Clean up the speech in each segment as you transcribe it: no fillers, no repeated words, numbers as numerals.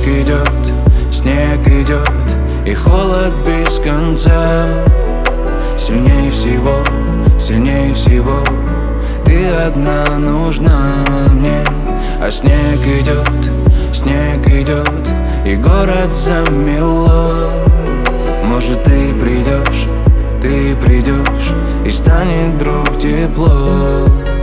снег идет, и холод без конца. Сильнее всего ты одна нужна мне. А снег идет, и город замело. Может, ты придешь, и станет вдруг тепло.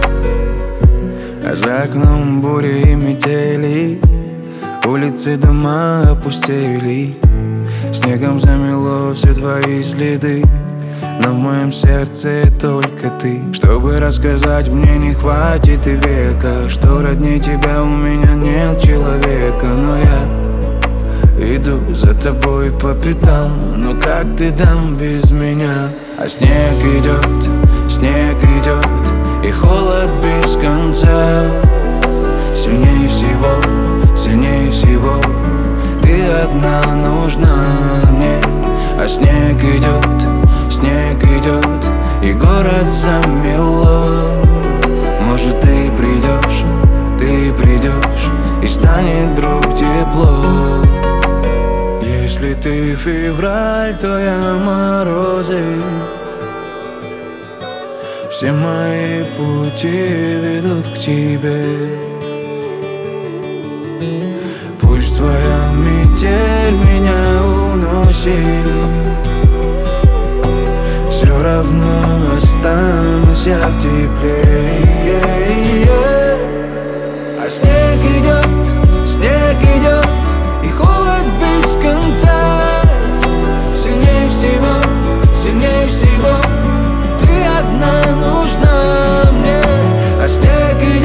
А за окном бури и метели, улицы, дома опустели. Снегом замело все твои следы, но в моем сердце только ты. Чтобы рассказать, мне не хватит и века, что роднее тебя у меня нет человека. Но я иду за тобой по пятам, но как ты там без меня? А снег идет, и холод без конца. Сильнее всего ты одна нужна мне. А снег идет, и город замело. Может, ты придешь, и станет вдруг тепло. Если ты февраль, то я морозы. Все мои пути ведут к тебе. Пусть твоя метель меня уносит, все равно останусь я в тепле. А снег идет, и холод без конца. Сильнее всего ты одна нужна мне. А снег идет,